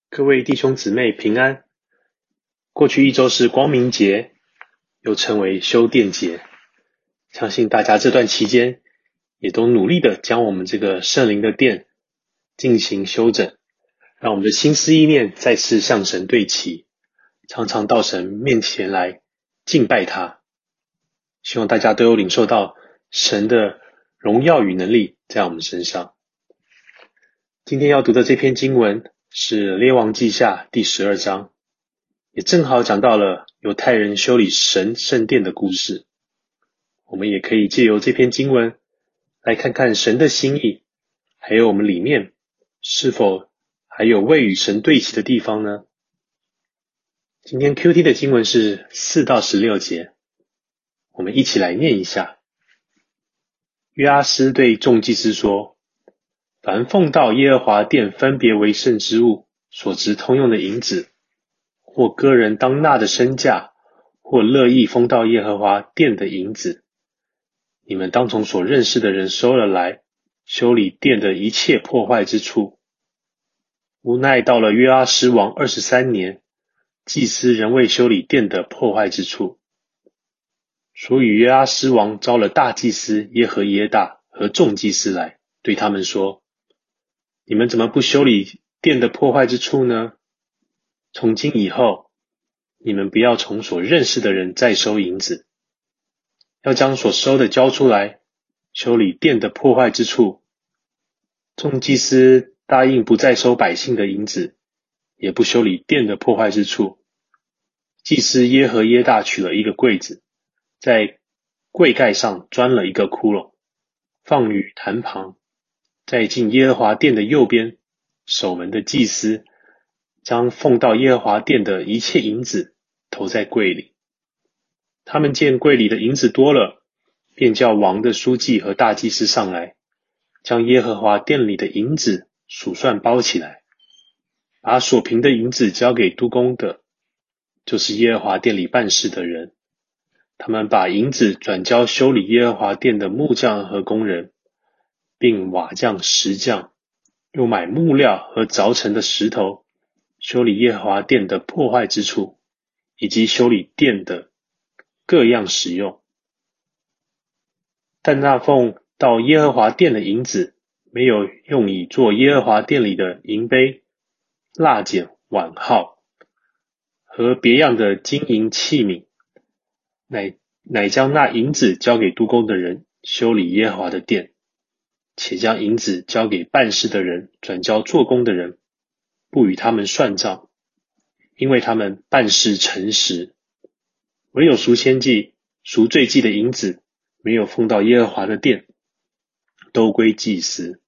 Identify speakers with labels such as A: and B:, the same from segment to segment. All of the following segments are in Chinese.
A: 各位弟兄姊妹平安。过去一周是光明节，又称为修殿节。相信大家这段期间也都努力的将我们这个圣灵的殿进行修整，让我们的心思意念再次向神对齐，常常到神面前来敬拜他。希望大家都有领受到神的荣耀与能力在我们身上。今天要读的这篇经文是列王记下第12章，也正好讲到了犹太人修理神圣殿的故事。我们也可以借由这篇经文来看看神的心意，还有我们里面是否还有未与神对齐的地方呢？今天 QT 的经文是4到16节，我们一起来念一下。约阿施对众祭司说，凡奉到耶和华殿分别为圣之物所值通用的银子，或个人当纳的身价，或乐意奉到耶和华殿的银子，你们当从所认识的人收了来，修理殿的一切破坏之处。无奈到了约阿施王23年，祭司仍未修理殿的破坏之处，所以约阿施王召了大祭司耶和耶大和众祭司来，对他们说，你们怎么不修理殿的破坏之处呢？从今以后，你们不要从所认识的人再收银子，要将所收的交出来，修理殿的破坏之处。众祭司答应不再收百姓的银子，也不修理殿的破坏之处。祭司耶和耶大取了一个柜子，在柜盖上钻了一个窟窿，放于坛旁，在进耶和华殿的右边，守门的祭司将奉到耶和华殿的一切银子投在柜里。他们见柜里的银子多了，便叫王的书记和大祭司上来，将耶和华殿里的银子数算包起来，把所凭的银子交给督工的，就是耶和华殿里办事的人。他们把银子转交修理耶和华殿的木匠和工人，并瓦匠、石匠，又买木料和凿成的石头，修理耶和华殿的破坏之处，以及修理殿的各样使用。但那奉到耶和华殿的银子，没有用以做耶和华殿里的银杯、蜡剪、碗号和别样的金银器皿，乃将那银子交给督工的人修理耶和华的殿，且将银子交给办事的人转交做工的人，不与他们算账，因为他们办事诚实。唯有赎愆祭、赎罪祭的银子没有奉到耶和华的殿，都归祭司。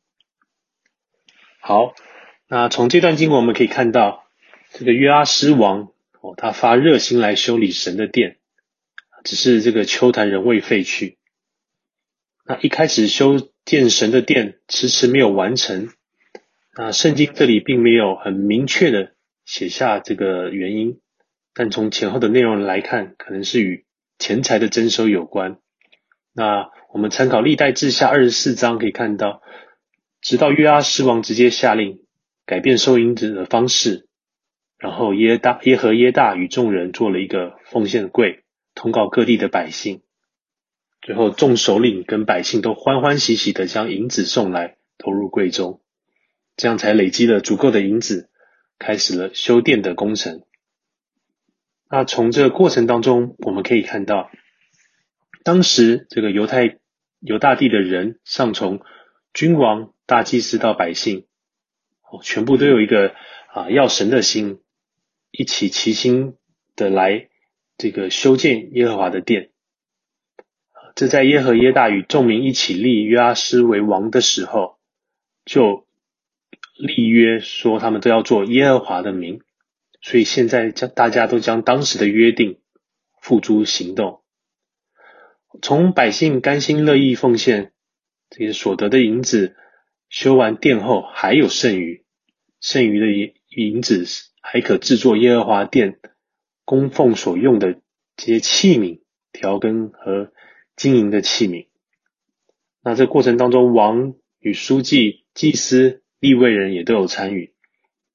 A: 好，那从这段经文我们可以看到，这个约阿施王他发热心来修理神的殿，只是这个邱坛仍未废去。那一开始修建神的殿迟迟没有完成，那圣经这里并没有很明确的写下这个原因，但从前后的内容来看，可能是与钱财的征收有关。那我们参考历代志下24章可以看到，直到约阿施王直接下令改变收银子的方式，然后耶和耶大与众人做了一个奉献柜，通告各地的百姓。最后众首领跟百姓都欢欢喜喜的将银子送来，投入柜中，这样才累积了足够的银子，开始了修殿的工程。那从这个过程当中，我们可以看到，当时这个犹大地的人，上从君王、大祭司到百姓，全部都有一个要神的心，一起齐心的来这个修建耶和华的殿。这在耶和耶大与众民一起立约阿施为王的时候，就立约说他们都要做耶和华的名，所以现在大家都将当时的约定付诸行动。从百姓甘心乐意奉献这些所得的银子，修完殿后还有剩余的银子还可制作耶和华殿供奉所用的这些器皿、调羹和金银的器皿。那这过程当中，王与书记、祭司、利未人也都有参与，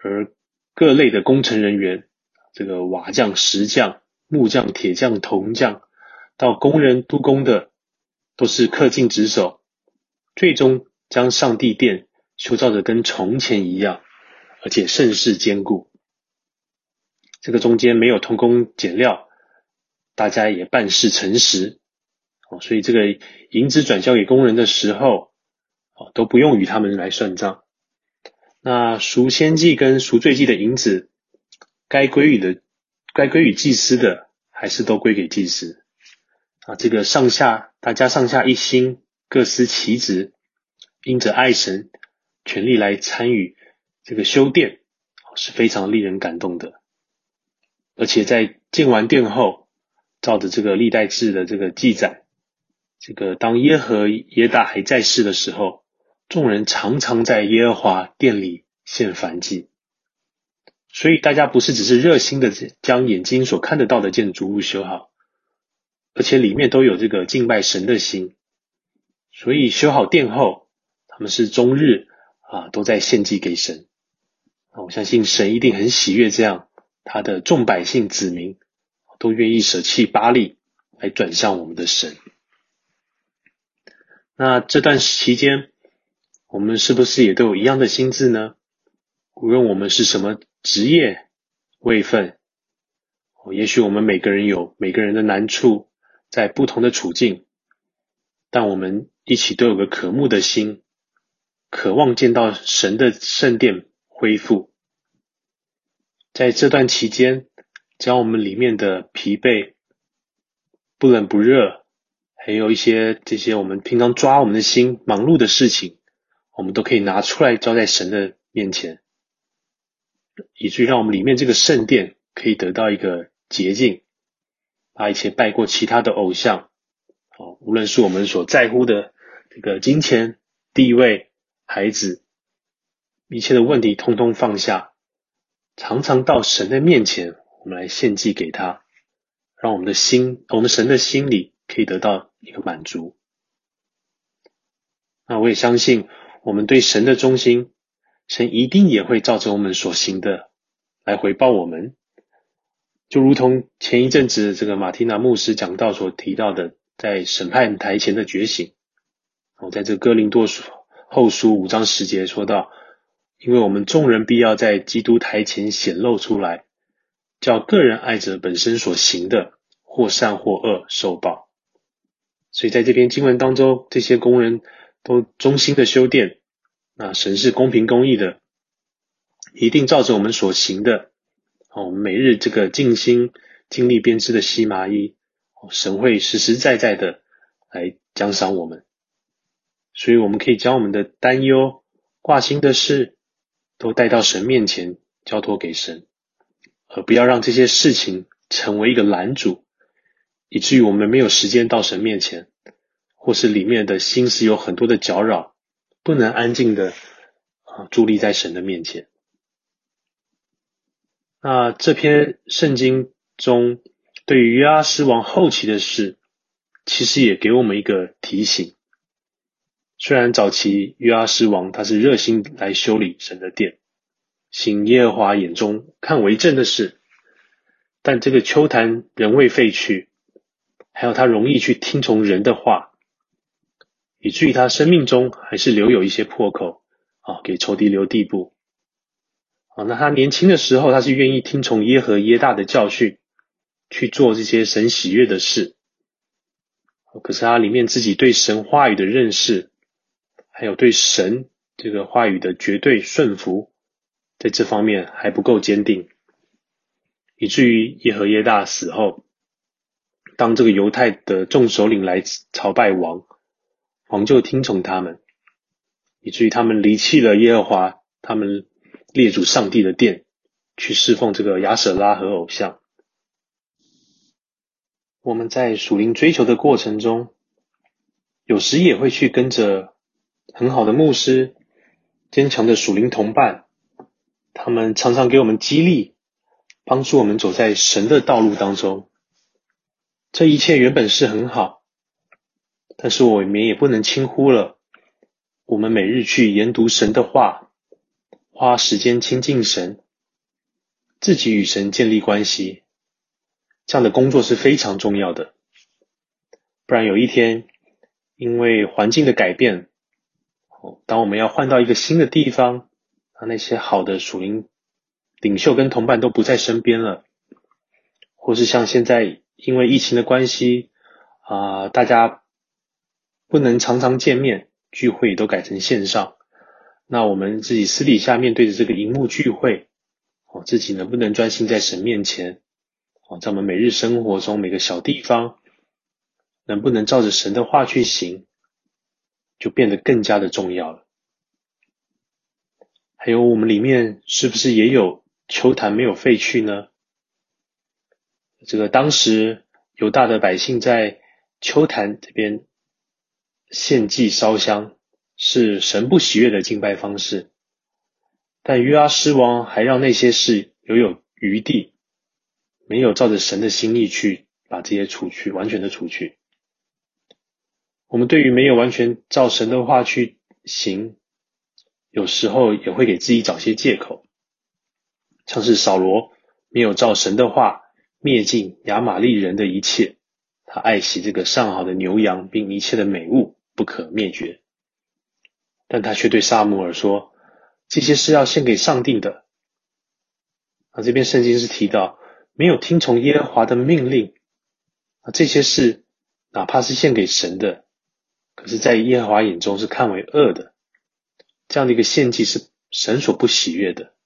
A: 而各类的工程人员，这个瓦匠、石匠、木匠、铁匠、铜匠，到工人督工的，都是恪尽职守，最终将上帝殿修造得跟从前一样，而且甚是坚固。这个中间没有偷工减料，大家也办事诚实，所以这个银子转交给工人的时候，都不用与他们来算账。那赎愆祭跟赎罪祭的银子，该归于祭司的，还是都归给祭司。这个大家上下一心，各司其职，因着爱神，全力来参与这个修殿，是非常令人感动的。而且在建完殿后，照着这个历代志的这个记载，这个当耶和耶大还在世的时候，众人常常在耶和华殿里献燔祭。所以大家不是只是热心的将眼睛所看得到的建筑物修好，而且里面都有这个敬拜神的心。所以修好殿后，他们是终日都在献祭给神。我相信神一定很喜悦这样，他的众百姓子民都愿意舍弃巴力来转向我们的神。那这段期间，我们是不是也都有一样的心志呢？无论我们是什么职业位分，也许我们每个人有每个人的难处，在不同的处境，但我们一起都有个渴慕的心，渴望见到神的圣殿恢复。在这段期间，将我们里面的疲惫、不冷不热，还有一些这些我们平常抓我们的心忙碌的事情，我们都可以拿出来交在神的面前，以至于让我们里面这个圣殿可以得到一个洁净，把以前拜过其他的偶像，无论是我们所在乎的这个金钱、地位、孩子，一切的问题通通放下，常常到神的面前，我们来献祭给他，让我们神的心里可以得到一个满足。那我也相信我们对神的忠心，神一定也会照着我们所行的来回报我们。就如同前一阵子这个马提娜牧师讲道所提到的，在审判台前的觉醒，在这哥林多后书5章10节说到，因为我们众人必要在基督台前显露出来，叫个人按着本身所行的，或善或恶受报。所以在这篇经文当中，这些工人都忠心的修殿，那神是公平公义的，一定照着我们所行的，我们每日这个尽心尽力编织的细麻衣，神会实实在在的来奖赏我们。所以我们可以将我们的担忧、挂心的事都带到神面前，交托给神，而不要让这些事情成为一个拦阻，以至于我们没有时间到神面前，或是里面的心思有很多的搅扰，不能安静的伫立在神的面前。那这篇圣经中对于约阿施王后期的事，其实也给我们一个提醒。虽然早期约阿施王他是热心来修理神的殿，行耶和华眼中看为正的事，但这个邱坛仍未废去，还有他容易去听从人的话，以至于他生命中还是留有一些破口，给仇敌留地步。那他年轻的时候，他是愿意听从耶和耶大的教训，去做这些神喜悦的事。可是他里面自己对神话语的认识，还有对神这个话语的绝对顺服，在这方面还不够坚定，以至于耶和耶大死后，当这个犹太的众首领来朝拜王就听从他们，以至于他们离弃了耶和华他们列祖上帝的殿，去侍奉这个亚舍拉和偶像。我们在属灵追求的过程中，有时也会去跟着很好的牧师、坚强的属灵同伴，他们常常给我们激励，帮助我们走在神的道路当中。这一切原本是很好，但是我们也不能轻忽了我们每日去研读神的话， 花时间亲近神，自己与神建立关系，这样的工作是非常重要的。不然有一天，因为环境的改变，当我们要换到一个新的地方，那些好的属灵领袖跟同伴都不在身边了，或是像现在因为疫情的关系，大家不能常常见面，聚会也都改成线上，那我们自己私底下面对着这个荧幕聚会，自己能不能专心在神面前，在我们每日生活中每个小地方，能不能照着神的话去行，就变得更加的重要了。还有我们里面是不是也有丘坛没有废去呢？这个当时犹大的百姓在丘坛这边献祭烧香，是神不喜悦的敬拜方式，但约阿施王还让那些事留有余地，没有照着神的心意去把这些除去，完全的除去。我们对于没有完全照神的话去行，有时候也会给自己找些借口，像是扫罗没有照神的话灭尽亚玛力人的一切，他爱惜这个上好的牛羊并一切的美物不可灭绝，但他却对撒母耳说，这些是要献给上帝的。这边圣经是提到没有听从耶和华的命令，这些事哪怕是献给神的，可是在耶和华眼中是看为恶的，这样的一个献祭是神所不喜悦的。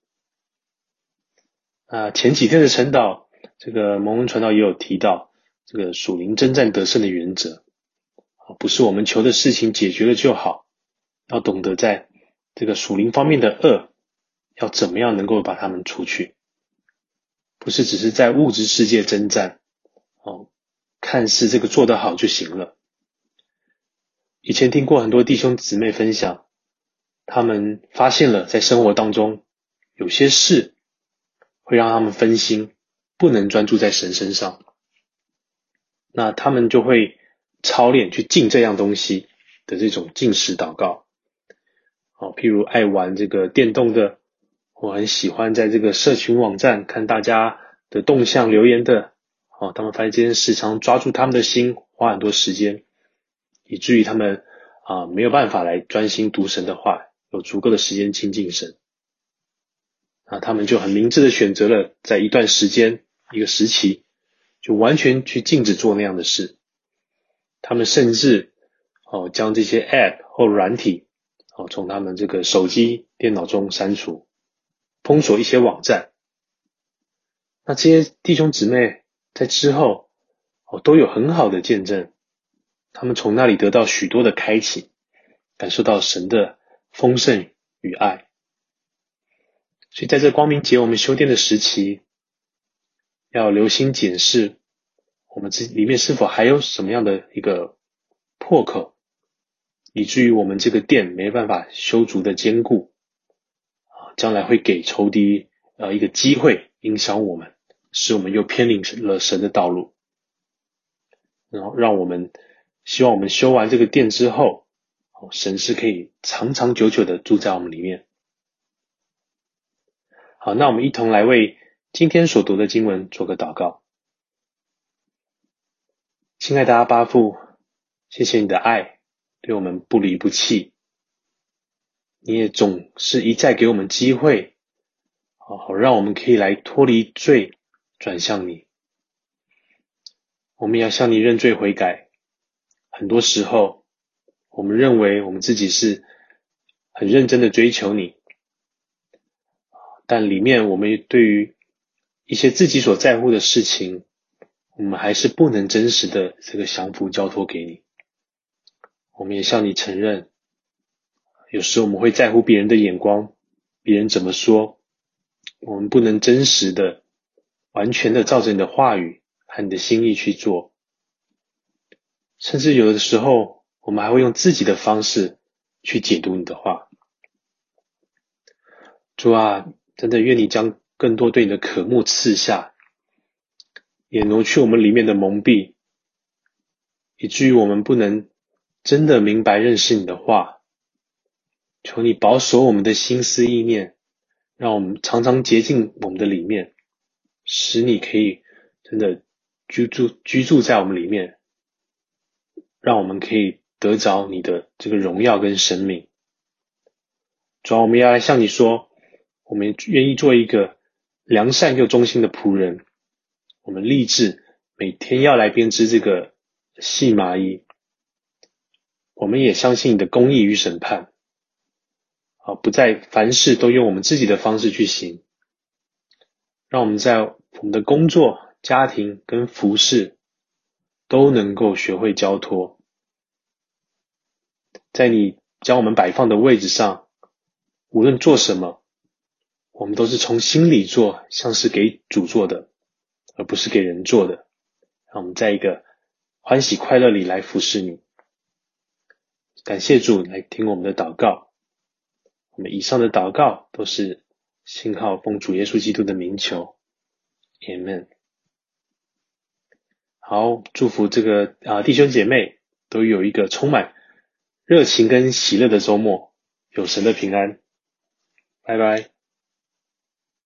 A: 前几天的晨祷，这个蒙恩传道也有提到这个属灵征战得胜的原则，不是我们求的事情解决了就好，要懂得在这个属灵方面的恶要怎么样能够把它们除去，不是只是在物质世界征战，看似这个做得好就行了。以前听过很多弟兄姊妹分享，他们发现了在生活当中有些事会让他们分心，不能专注在神身上，那他们就会操练去禁这样东西的这种禁食祷告。譬如爱玩这个电动的，我很喜欢在这个社群网站看大家的动向留言的，他们发现这件事常抓住他们的心，花很多时间，以至于他们没有办法来专心读神的话，有足够的时间亲近神。他们就很明智的选择了在一段时间一个时期就完全去禁止做那样的事。他们甚至将这些 app 或软体从他们这个手机电脑中删除，封锁一些网站。那这些弟兄姊妹在之后都有很好的见证，他们从那里得到许多的开启，感受到神的丰盛与爱。所以在这光明节我们修殿的时期，要留心检视我们里面是否还有什么样的一个破口，以至于我们这个殿没办法修筑的坚固，将来会给仇敌一个机会影响我们，使我们又偏离了神的道路，然后让我们希望我们修完这个殿之后，神是可以长长久久的住在我们里面。好，那我们一同来为今天所读的经文做个祷告。亲爱的阿爸父，谢谢你的爱，对我们不离不弃，你也总是一再给我们机会，好让我们可以来脱离罪，转向你。我们要向你认罪悔改，很多时候我们认为我们自己是很认真的追求你，但里面我们对于一些自己所在乎的事情，我们还是不能真实的这个降服交托给你。我们也向你承认，有时候我们会在乎别人的眼光，别人怎么说，我们不能真实的完全的照着你的话语和你的心意去做，甚至有的时候我们还会用自己的方式去解读你的话。主啊，真的愿你将更多对你的渴慕赐下，也挪去我们里面的蒙蔽，以至于我们不能真的明白认识你的话。求你保守我们的心思意念， 让我们常常洁净我们的里面，使你可以真的居住在我们里面，让我们可以得着你的这个荣耀跟生命。主要我们要来向你说，我们愿意做一个良善又忠心的仆人，我们立志每天要来编织这个细麻衣。我们也相信你的公义与审判，不再凡事都用我们自己的方式去行，让我们在我们的工作、家庭跟服事都能够学会交托。在你将我们摆放的位置上，无论做什么，我们都是从心里做，像是给主做的，而不是给人做的。让我们在一个欢喜快乐里来服侍你。感谢主来听我们的祷告。我们以上的祷告都是信靠奉主耶稣基督的名求。Amen。好，祝福这个弟兄姐妹都有一个充满热情跟喜乐的周末，有神的平安。拜拜。